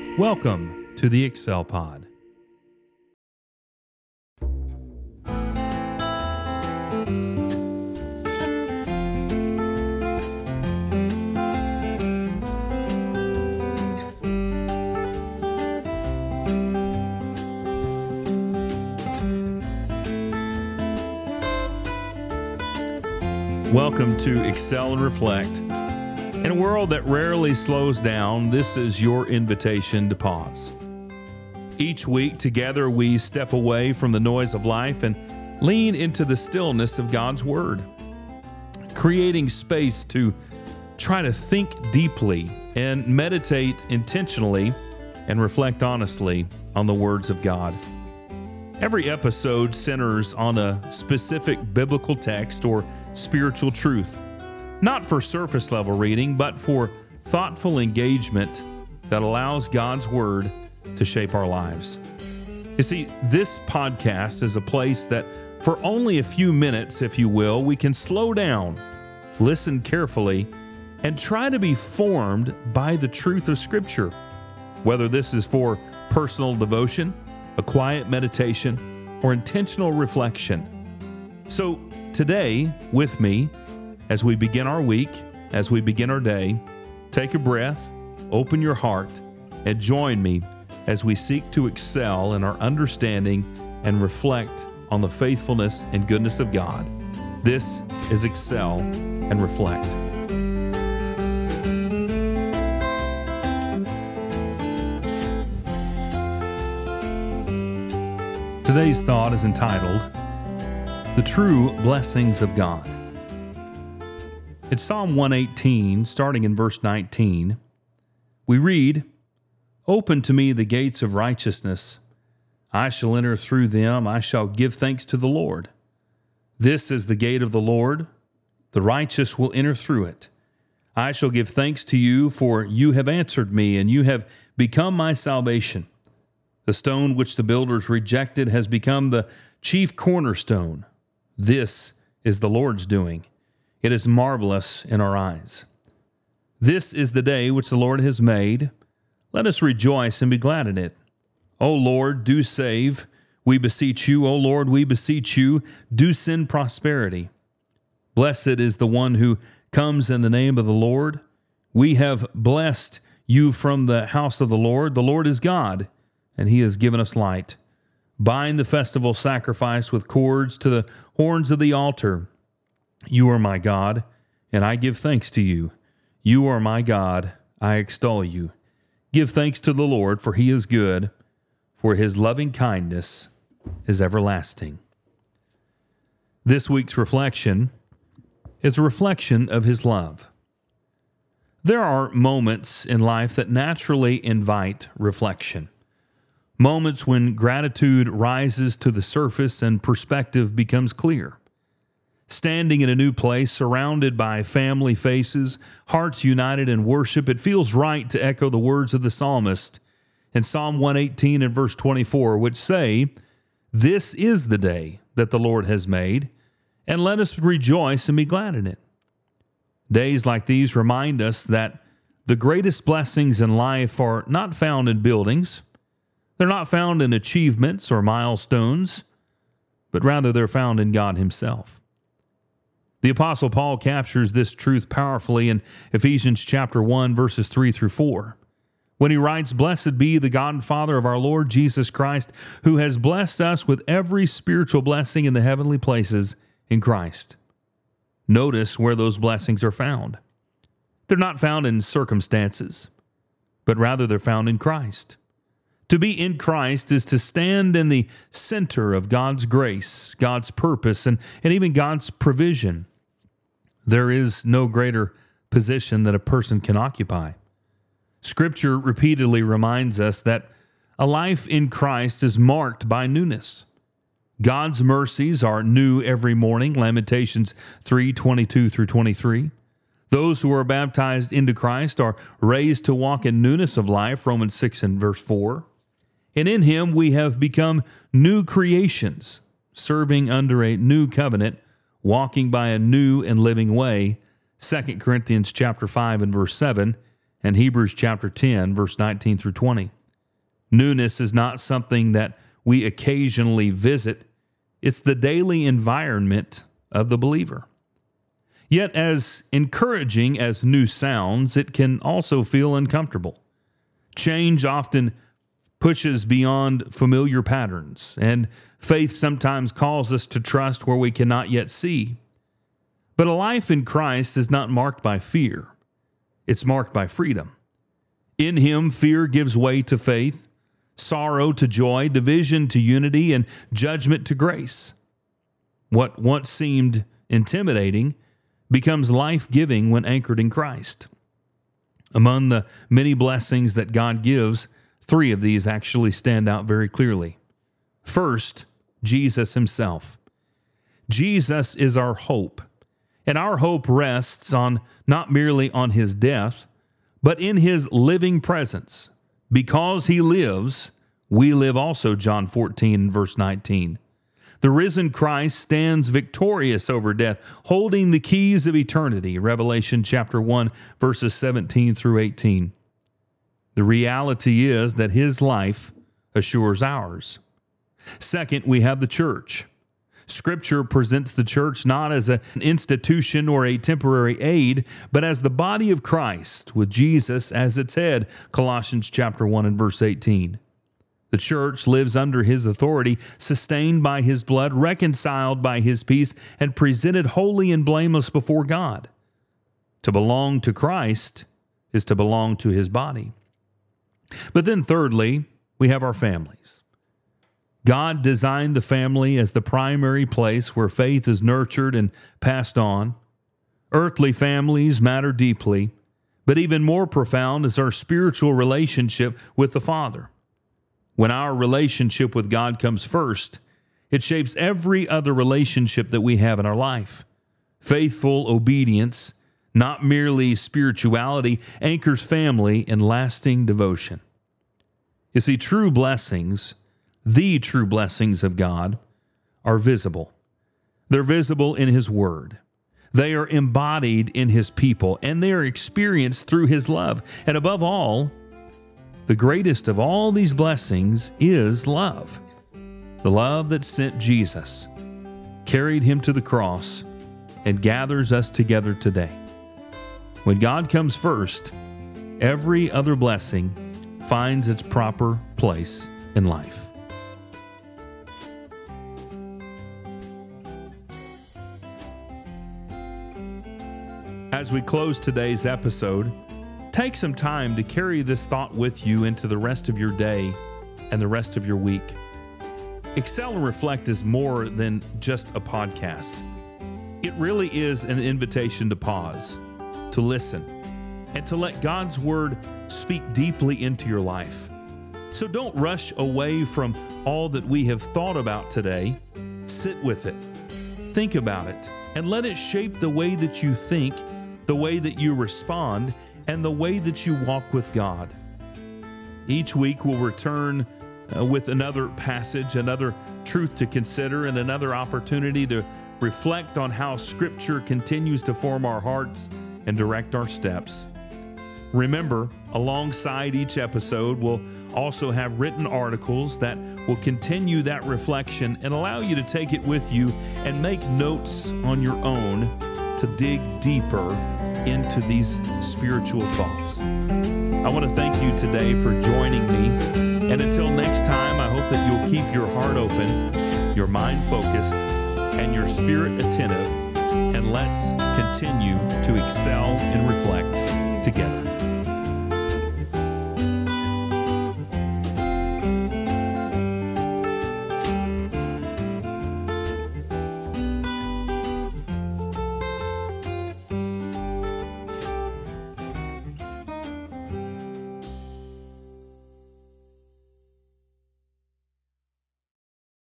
Welcome to the Excel Pod. Welcome to Excel and Reflect. In a world that rarely slows down, this is your invitation to pause. Each week, together, we step away from the noise of life and lean into the stillness of God's Word, creating space to try to think deeply and meditate intentionally and reflect honestly on the words of God. Every episode centers on a specific biblical text or spiritual truth, not for surface level reading, but for thoughtful engagement that allows God's Word to shape our lives. You see, this podcast is a place that for only a few minutes, if you will, we can slow down, listen carefully, and try to be formed by the truth of Scripture. Whether this is for personal devotion, a quiet meditation, or intentional reflection. So today, with me, as we begin our week, as we begin our day, take a breath, open your heart, and join me as we seek to excel in our understanding and reflect on the faithfulness and goodness of God. This is Excel and Reflect. Today's thought is entitled, The True Blessings of God. It's Psalm 118, starting in verse 19. We read, "Open to me the gates of righteousness. I shall enter through them. I shall give thanks to the Lord. This is the gate of the Lord. The righteous will enter through it. I shall give thanks to you, for you have answered me, and you have become my salvation. The stone which the builders rejected has become the chief cornerstone. This is the Lord's doing. It is marvelous in our eyes. This is the day which the Lord has made. Let us rejoice and be glad in it. O Lord, do save, we beseech you. O Lord, we beseech you, do send prosperity. Blessed is the one who comes in the name of the Lord. We have blessed you from the house of the Lord. The Lord is God, and he has given us light. Bind the festival sacrifice with cords to the horns of the altar. You are my God, and I give thanks to you. You are my God, I extol you. Give thanks to the Lord, for he is good, for his loving kindness is everlasting." This week's reflection is a reflection of his love. There are moments in life that naturally invite reflection. Moments when gratitude rises to the surface and perspective becomes clear. Standing in a new place, surrounded by family faces, hearts united in worship, it feels right to echo the words of the psalmist in Psalm 118 and verse 24, which say, "This is the day that the Lord has made, and let us rejoice and be glad in it." Days like these remind us that the greatest blessings in life are not found in buildings. They're not found in achievements or milestones, but rather they're found in God himself. The Apostle Paul captures this truth powerfully in Ephesians chapter 1, verses 3 through 4, when he writes, "Blessed be the God and Father of our Lord Jesus Christ, who has blessed us with every spiritual blessing in the heavenly places in Christ." Notice where those blessings are found. They're not found in circumstances, but rather they're found in Christ. To be in Christ is to stand in the center of God's grace, God's purpose, and even God's provision. There is no greater position that a person can occupy. Scripture repeatedly reminds us that a life in Christ is marked by newness. God's mercies are new every morning, Lamentations 3:22 through 23. Those who are baptized into Christ are raised to walk in newness of life, Romans 6 and verse 4. And in him we have become new creations, serving under a new covenant, walking by a new and living way, 2 Corinthians chapter 5 and verse 7, and Hebrews chapter 10, verse 19 through 20. Newness is not something that we occasionally visit. It's the daily environment of the believer. Yet, as encouraging as new sounds, it can also feel uncomfortable. Change often pushes beyond familiar patterns, and faith sometimes calls us to trust where we cannot yet see. But a life in Christ is not marked by fear. It's marked by freedom. In Him, fear gives way to faith, sorrow to joy, division to unity, and judgment to grace. What once seemed intimidating becomes life-giving when anchored in Christ. Among the many blessings that God gives, 3 of these actually stand out very clearly. First, Jesus Himself. Jesus is our hope, and our hope rests on not merely on His death, but in His living presence. Because He lives, we live also, John 14, verse 19. The risen Christ stands victorious over death, holding the keys of eternity, Revelation chapter 1, verses 17 through 18. The reality is that His life assures ours. Second, we have the church. Scripture presents the church not as an institution or a temporary aid, but as the body of Christ, with Jesus as its head, Colossians chapter 1 and verse 18. The church lives under His authority, sustained by His blood, reconciled by His peace, and presented holy and blameless before God. To belong to Christ is to belong to His body. But then thirdly, we have our families. God designed the family as the primary place where faith is nurtured and passed on. Earthly families matter deeply, but even more profound is our spiritual relationship with the Father. When our relationship with God comes first, it shapes every other relationship that we have in our life. Faithful obedience, not merely spirituality, anchors family in lasting devotion. You see, the true blessings of God are visible. They're visible in His Word. They are embodied in His people, and they are experienced through His love. And above all, the greatest of all these blessings is love. The love that sent Jesus, carried Him to the cross, and gathers us together today. When God comes first, every other blessing finds its proper place in life. As we close today's episode, take some time to carry this thought with you into the rest of your day and the rest of your week. Excel and Reflect is more than just a podcast. It really is an invitation to pause, to listen, and to let God's Word speak deeply into your life. So don't rush away from all that we have thought about today. Sit with it, think about it, and let it shape the way that you think, the way that you respond, and the way that you walk with God. Each week we'll return with another passage, another truth to consider, and another opportunity to reflect on how Scripture continues to form our hearts and direct our steps. Remember, alongside each episode, we'll also have written articles that will continue that reflection and allow you to take it with you and make notes on your own to dig deeper into these spiritual thoughts. I want to thank you today for joining me. And until next time, I hope that you'll keep your heart open, your mind focused, and your spirit attentive. And let's continue to excel and reflect together.